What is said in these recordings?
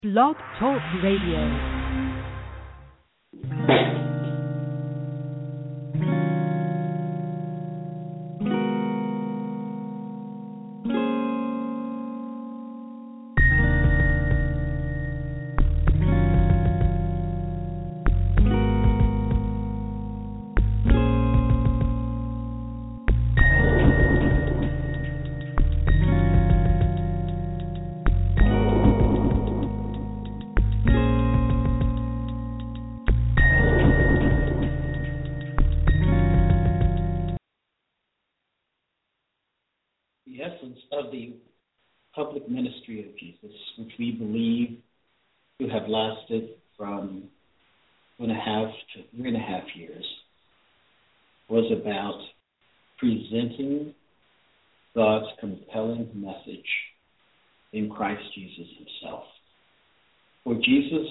Blog Talk Radio. The essence of the public ministry of Jesus, which we believe to have lasted from 2.5 to 3.5 years, was about presenting God's compelling message in Christ Jesus himself. For Jesus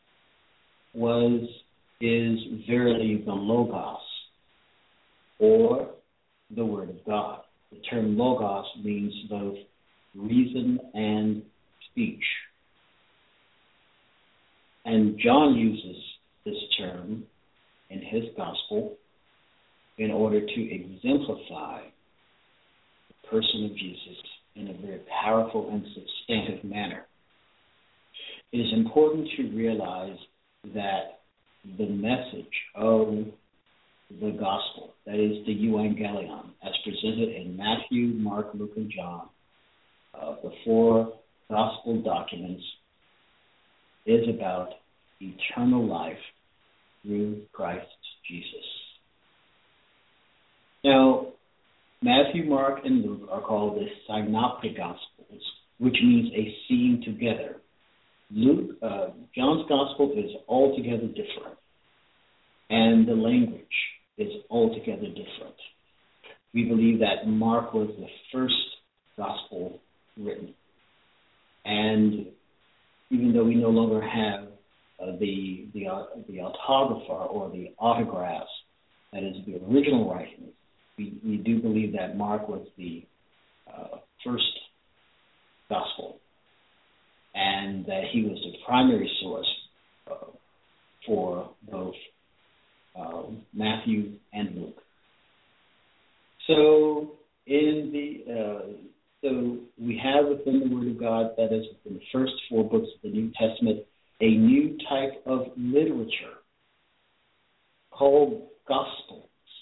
is verily the Logos, or the Word of God. The term logos means both reason and speech. And John uses this term in his gospel in order to exemplify the person of Jesus in a very powerful and substantive manner. It is important to realize that the message of the gospel, that is the euangelion, as presented in Matthew, Mark, Luke, and John, the 4 gospel documents, is about eternal life through Christ Jesus. Now, Matthew, Mark, and Luke are called the synoptic gospels, which means a seeing together. John's gospel is altogether different, and the language is altogether different. We believe that Mark was the first gospel written. And even though we no longer have the autographer or the autographs, that is the original writings, we do believe that Mark was the first gospel, and that he was the primary source for both Matthew and Luke. So we have within the Word of God, that is within the first 4 books of the New Testament, a new type of literature called Gospels.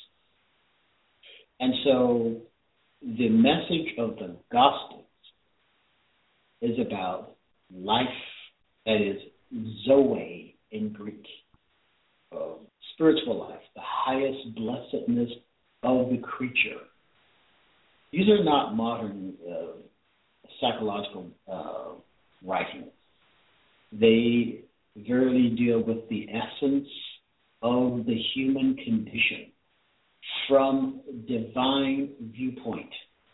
And so the message of the Gospels is about life, that is Zoe in Greek. Spiritual life, the highest blessedness of the creature. These are not modern psychological writings. They verily deal with the essence of the human condition from divine viewpoint.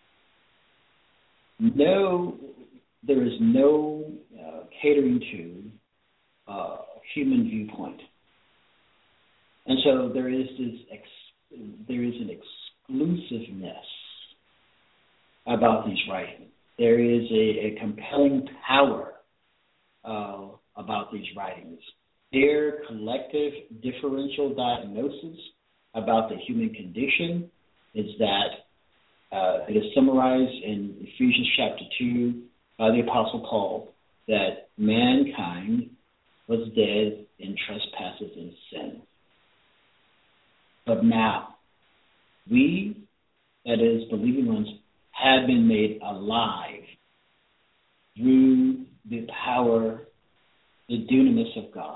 There is no catering to human viewpoint. And so there is an exclusiveness about these writings. There is a compelling power about these writings. Their collective differential diagnosis about the human condition is that it is summarized in Ephesians chapter 2 by the Apostle Paul, that mankind was dead in trespasses and sin. But now, we, that is, believing ones, have been made alive through the power, the dunamis of God.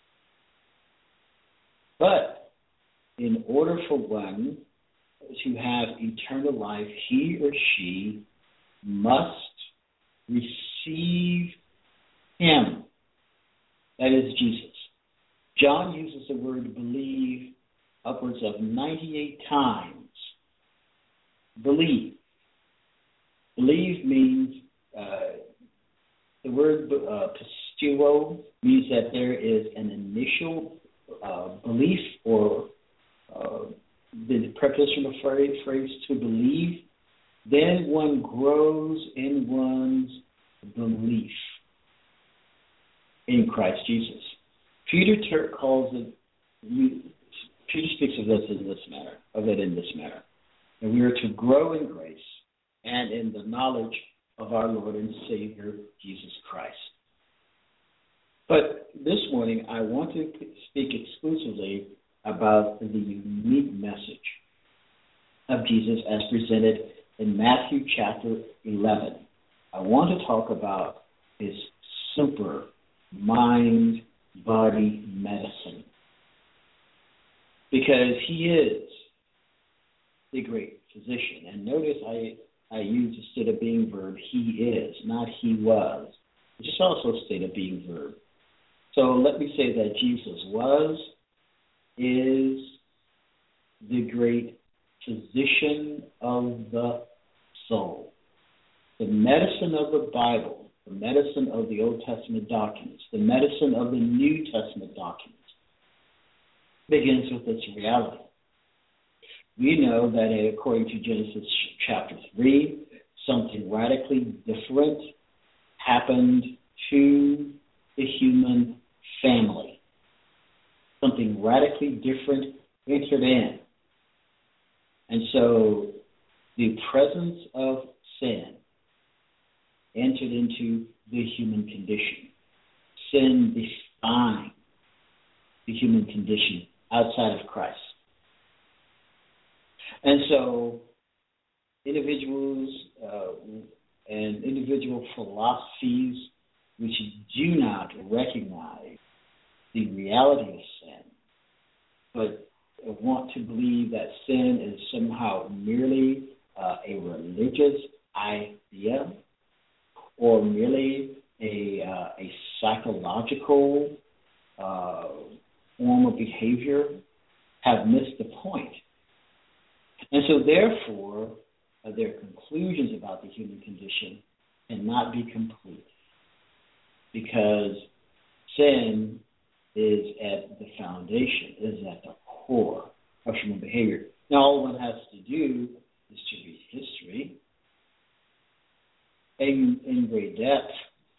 But in order for one to have eternal life, he or she must receive him, that is Jesus. John uses the word believe upwards of 98 times. Believe. Believe means, the word pistuo means that there is an initial belief, or the prepositional phrase to believe. Then one grows in one's belief. in Christ Jesus. Peter calls it. Peter speaks of this in this manner, and we are to grow in grace and in the knowledge of our Lord and Savior Jesus Christ. But this morning, I want to speak exclusively about the unique message of Jesus as presented in Matthew chapter 11. I want to talk about his super mind-body medicine, because he is the great physician. And notice I use a state of being verb, he is, not he was, which is also a state of being verb. So let me say that Jesus is the great physician of the soul. The medicine of the Bible, the medicine of the Old Testament documents, the medicine of the New Testament documents begins with this reality. We know that according to Genesis chapter 3, something radically different happened to the human family. Something radically different entered in. And so the presence of sin entered into the human condition. Sin defined the human condition outside of Christ. And so individuals and individual philosophies which do not recognize the reality of sin, but want to believe that sin is somehow merely a religious idea or merely a psychological form of behavior, have missed the point. And so therefore, their conclusions about the human condition cannot be complete, because sin is at the foundation, is at the core of human behavior. Now, all one has to do is to read history in great depth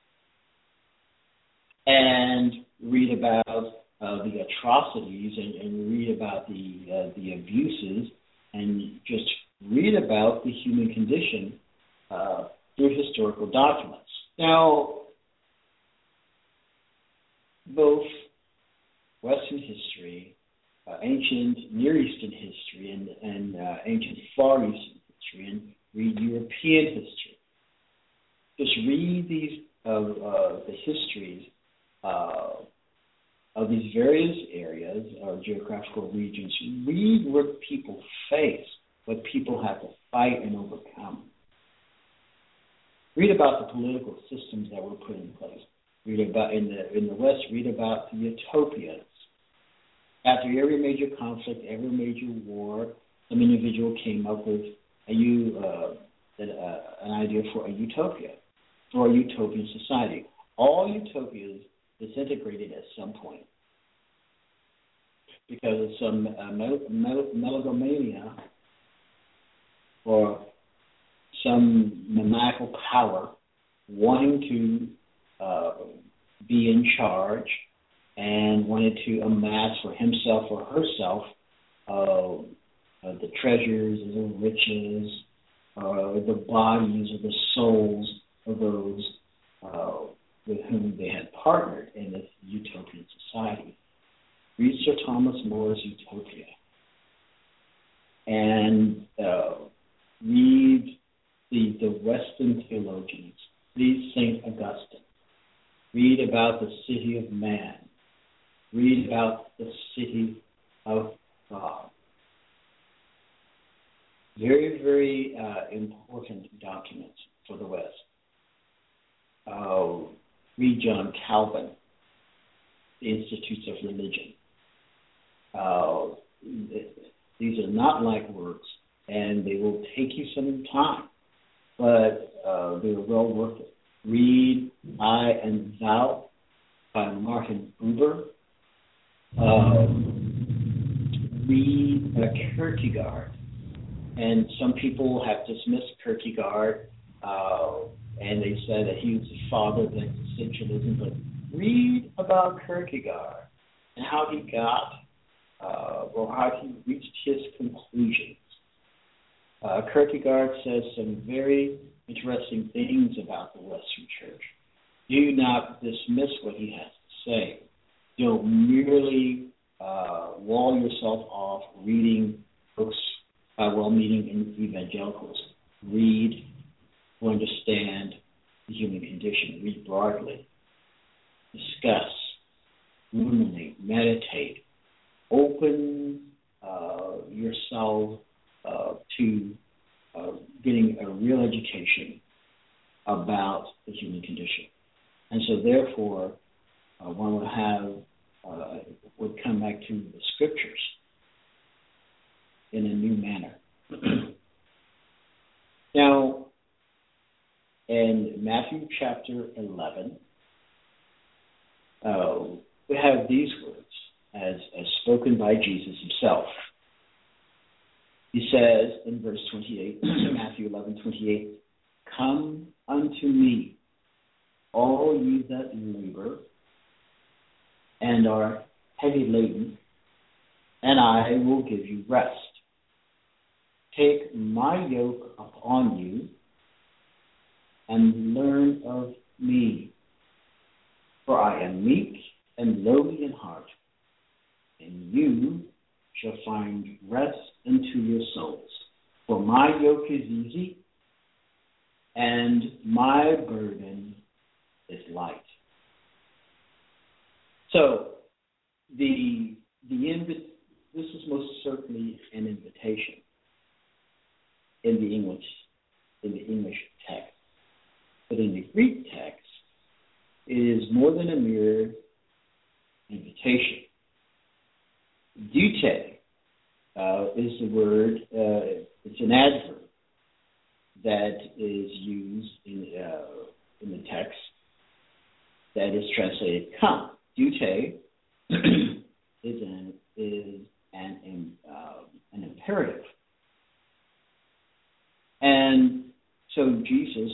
and read about the atrocities and read about the abuses and just read about the human condition through historical documents. Now, both Western history, ancient Near Eastern history, and ancient Far Eastern history, and read European history. Just read these the histories of these various areas or geographical regions. Read what people face, what people have to fight and overcome. Read about the political systems that were put in place. Read about in the West. Read about the utopias. After every major conflict, every major war, some individual came up with an idea for a utopia, for a utopian society. All utopias disintegrated at some point because of some megalomania or some maniacal power wanting to be in charge and wanted to amass for himself or herself the treasures or the riches or the bodies or the souls of those with whom they had partnered in this utopian society. Read Sir Thomas More's Utopia and read the Western theologians. Read St. Augustine. Read about the city of man. Read about the city of God. Very, very important documents for the West. Read John Calvin, The Institutes of Religion. These are not light works, and they will take you some time, but they're well worth it. Read I and Thou by Martin Buber. Read Kierkegaard. And some people have dismissed Kierkegaard, and they said that he was the father of existentialism, but read about Kierkegaard and how he got, or how he reached his conclusions. Kierkegaard says some very interesting things about the Western Church. Do not dismiss what he has to say. Don't merely wall yourself off reading books by well-meaning evangelicals. Read to understand the human condition. Read broadly. Discuss. Ruminate. Meditate. Open yourself to getting a real education about the human condition. And so therefore, one would come back to the scriptures in a new manner. Now, in Matthew chapter 11, we have these words as spoken by Jesus himself. He says in verse 28, Matthew 11:28, "Come unto me, all ye that labor and are heavy laden, and I will give you rest. Take my yoke upon you and learn of me, for I am meek and lowly in heart, and you shall find rest unto your souls. For my yoke is easy, and my burden is light." So, this is most certainly an invitation in the English text, but in the Greek text, it is more than a mere invitation. Dute is the word. It's an adverb that is used in the text that is translated "come." Dute is an imperative, and so Jesus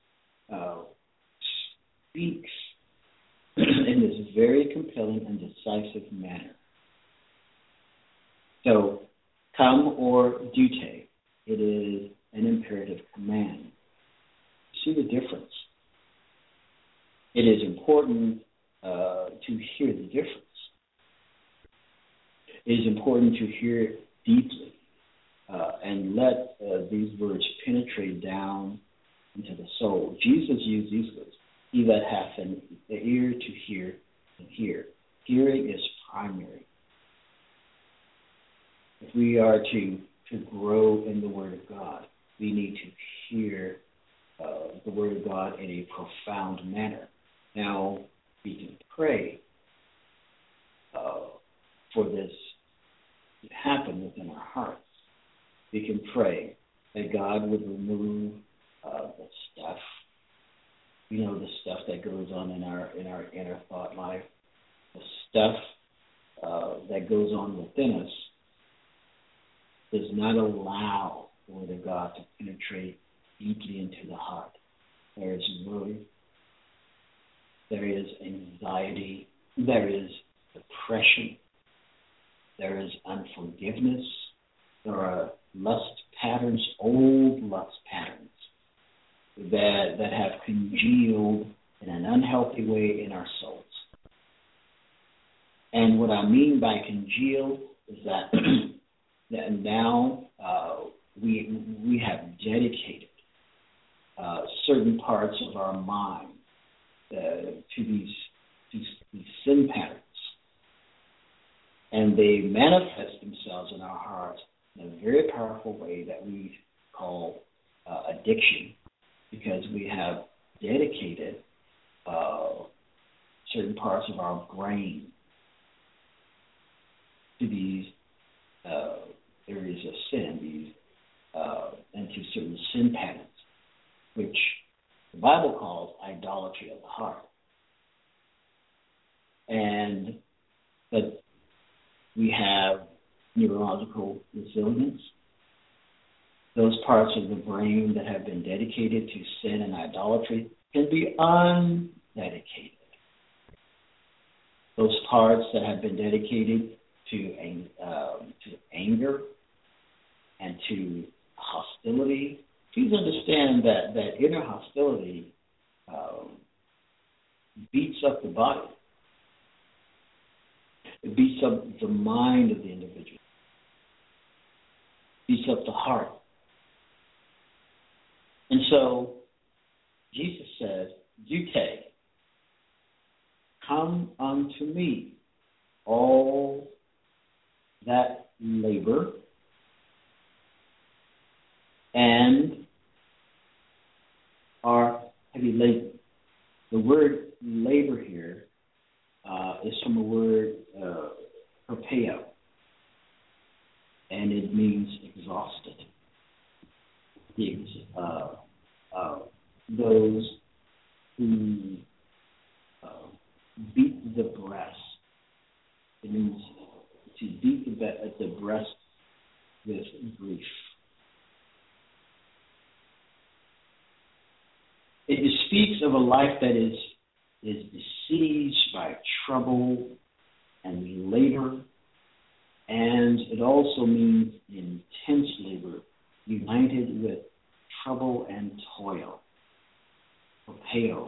speaks in this very compelling and decisive manner. So, come or dute, it is an imperative command. See the difference? It is important to hear the difference. It is important to hear it deeply and let these words penetrate down into the soul. Jesus used these words: "He that hath an ear to hear, can hear." Hearing is primary. If we are to grow in the Word of God, we need to hear the Word of God in a profound manner. Now, we can pray for this to happen within our hearts. We can pray that God would remove the stuff, the stuff that goes on in our inner thought life, the stuff that goes on within us does not allow the Word of God to penetrate deeply into the heart. There is worry, there is anxiety, there is depression, there is unforgiveness, there are lust patterns, old lust patterns that have congealed in an unhealthy way in our souls. And what I mean by congealed is that now we have dedicated certain parts of our mind to these sin patterns, and they manifest themselves in our hearts in a very powerful way that we call addiction, because we have dedicated certain parts of our brain to these areas of sin, and to certain sin patterns, which the Bible calls idolatry of the heart. But we have neurological resilience. Those parts of the brain that have been dedicated to sin and idolatry can be undedicated. those parts that have been dedicated to anger and to hostility. Please understand that inner hostility beats up the body. It beats up the mind of the individual. Beats up the heart. And so Jesus said, Dute, come unto me, all that labor and are heavy laden. The word labor here is from the word propeo, and it means exhausted. Those who beat the breast. It means to beat the breast with grief. It speaks of a life that is besieged by trouble and labor, and it also means intense labor united with trouble and toil. Propeo.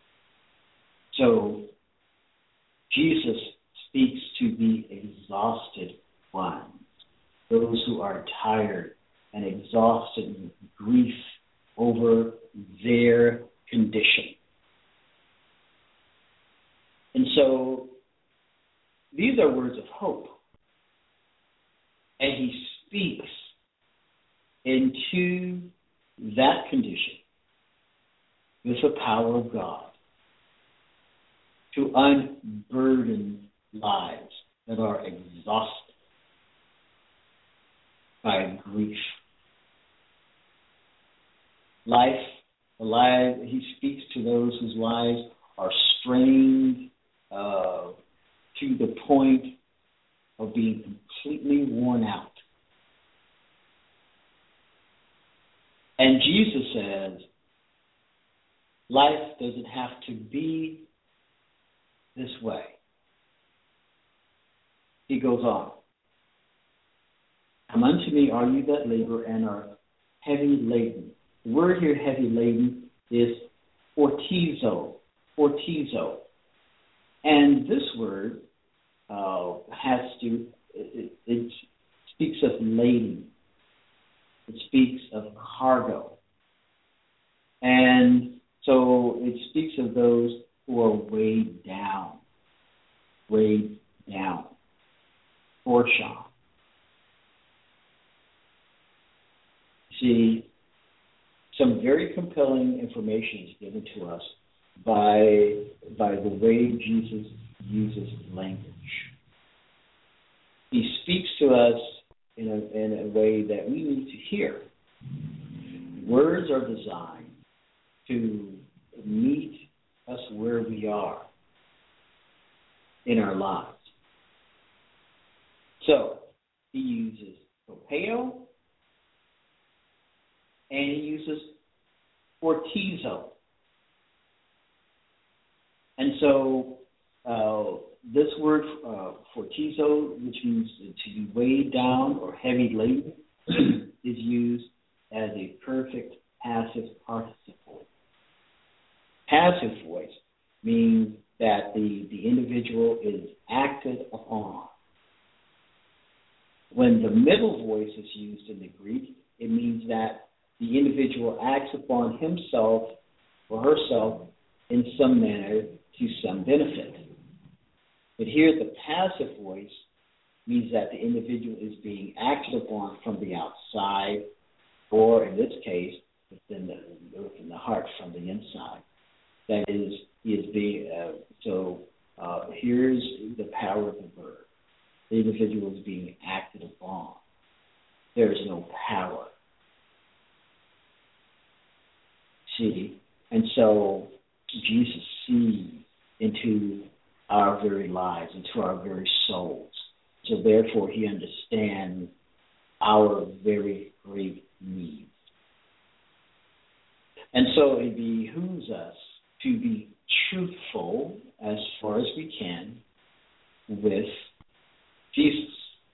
So Jesus speaks to the exhausted ones, those who are tired and exhausted with grief over their condition. And so these are words of hope. And he speaks into that condition with the power of God to unburden lives that are exhausted by grief. He speaks to those whose lives are strained to the point of being completely worn out. And Jesus says, life doesn't have to be this way. He goes on. Come unto me, all you that labor and are heavy laden. The word here, heavy laden, is fortizo. Fortizo. And this word it speaks of laden. It speaks of cargo. And so it speaks of those who are weighed down. Weighed down. Portion. See, some very compelling information is given to us by the way Jesus uses language. He speaks to us in a way that we need to hear. Words are designed to meet us where we are in our lives. So he uses propeo and he uses fortizo. And so this word fortizo, which means to be weighed down or heavy laden, is used as a perfect passive participle. Passive voice means that the individual is acted upon. When the middle voice is used in the Greek, it means that the individual acts upon himself or herself in some manner to some benefit. But here the passive voice means that the individual is being acted upon from the outside, or in this case, within the heart, from the inside. That is, he is being, here's the power of the verb. The individual is being acted upon. There is no power. See? And so Jesus sees into our very lives, into our very souls. So therefore he understands our very great needs. And so it behooves us to be truthful as far as we can with Jesus.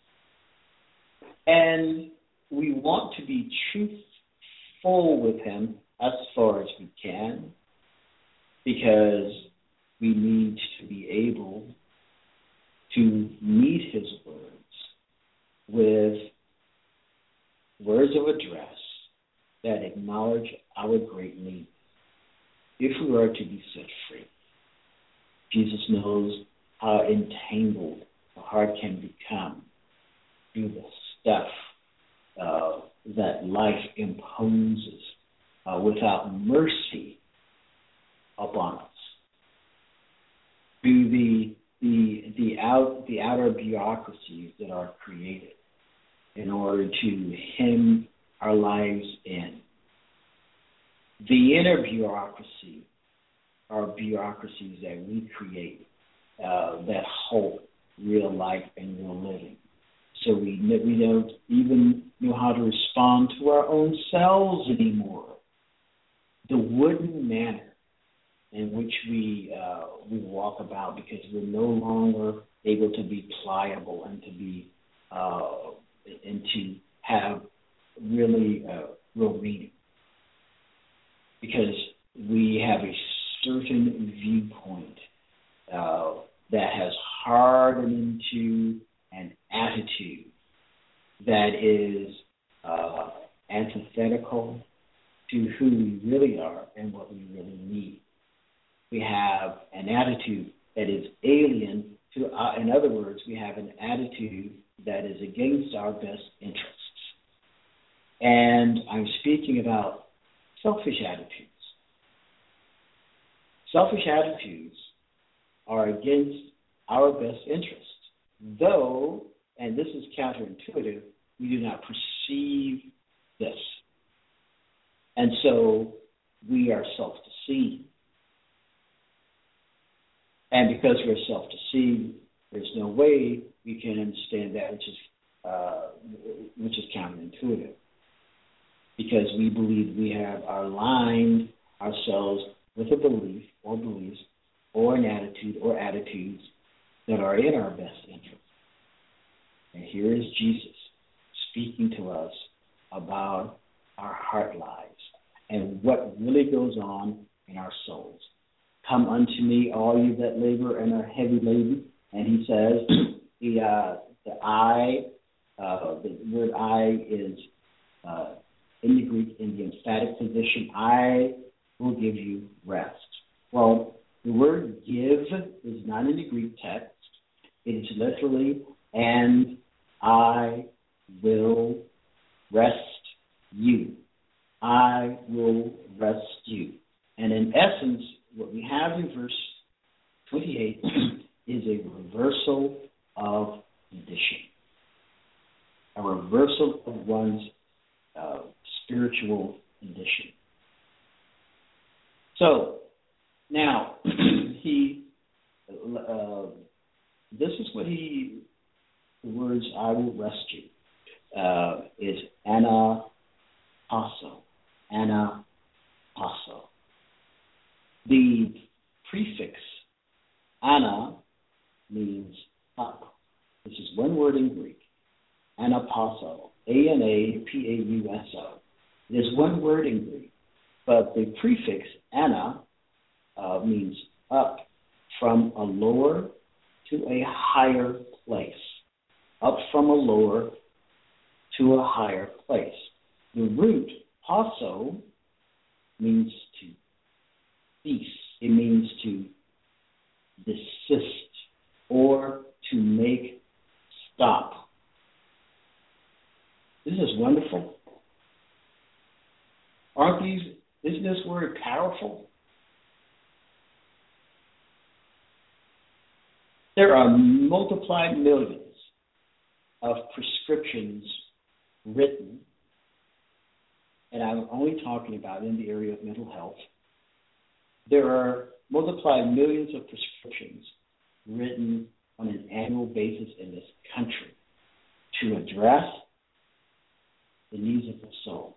And we want to be truthful with him as far as we can, because we need to be able to meet his words with words of address that acknowledge our great need if we are to be set free. Jesus knows how entangled the heart can become through the stuff that life imposes without mercy upon us, through the outer bureaucracies that are created in order to hem our lives in. The inner bureaucracy are bureaucracies that we create that halt real life and real living. So we don't even know how to respond to our own selves anymore. The wooden manner in which we walk about, because we're no longer able to be pliable and to be and to have really real meaning, because we have a certain viewpoint that has hardened into an attitude that is antithetical to who we really are and what we really need. We have an attitude that is alien to, in other words, we have an attitude that is against our best interests. And I'm speaking about selfish attitudes. Selfish attitudes are against our best interests, though, and this is counterintuitive, we do not perceive this. And so we are self-deceived. And because we're self-deceived, there's no way we can understand that which is counterintuitive, because we believe we have aligned ourselves with a belief or beliefs or an attitude or attitudes that are in our best interest. And here is Jesus speaking to us about our heart lives and what really goes on in our souls. Come unto me, all you that labor and are heavy laden. And he says, the word I is in the Greek in the emphatic position. I will give you rest. Well, the word give is not in the Greek text. It is literally, and I will rest you. I will rest you. And in essence, what we have in verse 28 is a reversal of condition, a reversal of one's spiritual condition. So now this is what the words "I will rest you" is anapasso. Anapasso. The prefix ana means up. This is one word in Greek. Anapasso. A-N-A-P-A-U-S-O. It is one word in Greek, but the prefix ana means up from a lower to a higher place. Up from a lower to a higher place. The root, passo, means to cease. It means to desist or to make stop. This is wonderful. Isn't this word powerful? There are multiplied millions of prescriptions written, and I'm only talking about in the area of mental health. There are multiplied millions of prescriptions written on an annual basis in this country to address the needs of the soul.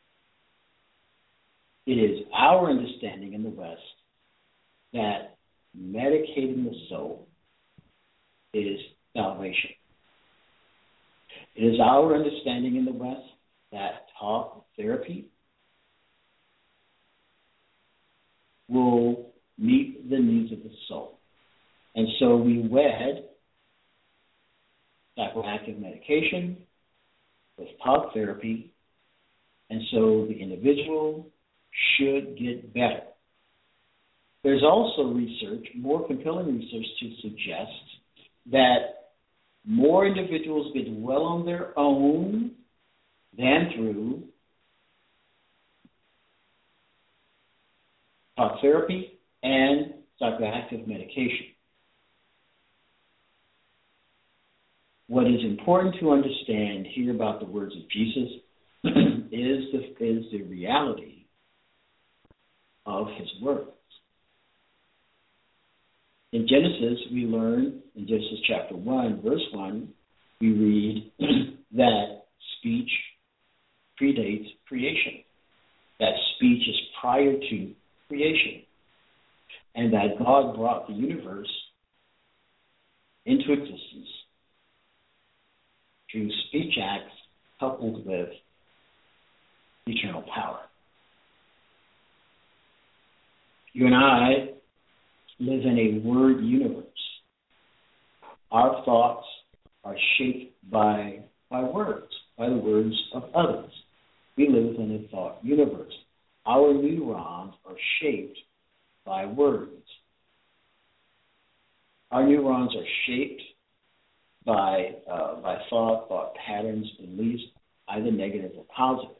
It is our understanding in the West that medicating the soul is salvation. It is our understanding in the West that talk therapy will meet the needs of the soul. And so we wed psychoactive medication with talk therapy, and so the individual should get better. There's also research, more compelling research, to suggest that more individuals get well on their own than through talk therapy and psychoactive medication. What is important to understand here about the words of Jesus is the reality of his words. In Genesis, we learn, in Genesis chapter 1, verse 1, we read that speech predates creation, that speech is prior to creation, and that God brought the universe into existence through speech acts coupled with eternal power. You and I live in a word universe. Our thoughts are shaped by words, by the words of others. We live in a thought universe. Our neurons are shaped by words. Our neurons are shaped by thought patterns, beliefs, either negative or positive.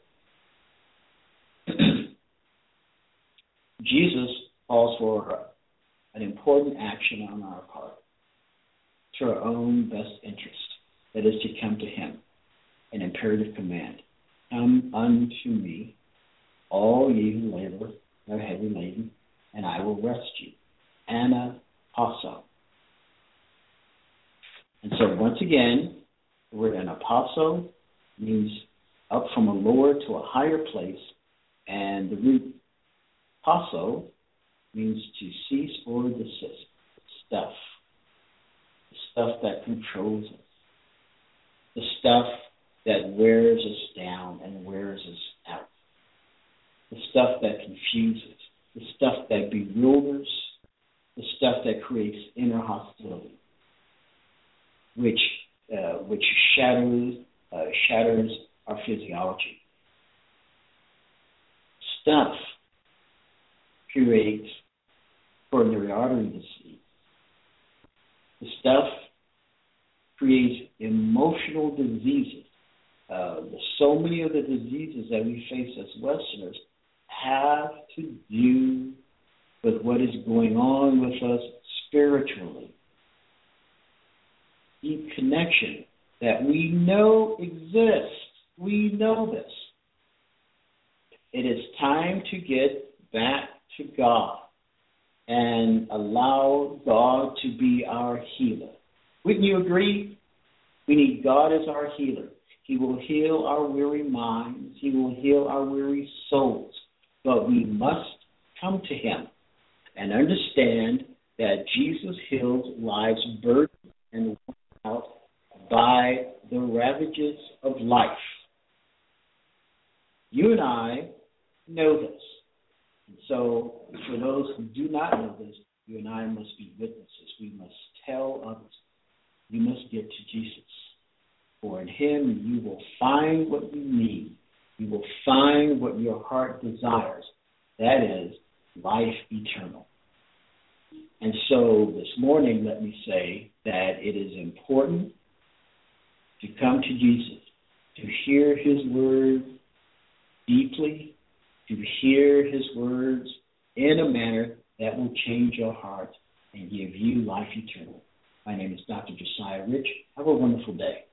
Jesus calls for an important action on our part to our own best interest, that is to come to him, an imperative command. Come unto me, all ye who labor and are heavy laden, and I will rest you. Anapasso. And so once again, the word anapasso means up from a lower to a higher place, and the root passo means to cease or desist. The stuff that controls us, the stuff that wears us down and wears us out, the stuff that confuses, the stuff that bewilders, the stuff that creates inner hostility, which shatters our physiology. Stuff creates coronary artery disease. The stuff creates emotional diseases. So many of the diseases that we face as Westerners have to do with what is going on with us spiritually. Deep connection that we know exists. We know this. It is time to get back to God and allow God to be our healer. Wouldn't you agree? We need God as our healer. He will heal our weary minds. He will heal our weary souls. But we must come to him and understand that Jesus heals lives burdened and worn out by the ravages of life. You and I know this. And so for those who do not know this, you and I must be witnesses. We must tell others. You must get to Jesus. For in him you will find what you need. You will find what your heart desires. That is life eternal. And so this morning, let me say that it is important to come to Jesus, to hear his word deeply, to hear his words in a manner that will change your heart and give you life eternal. My name is Dr. Josiah Rich. Have a wonderful day.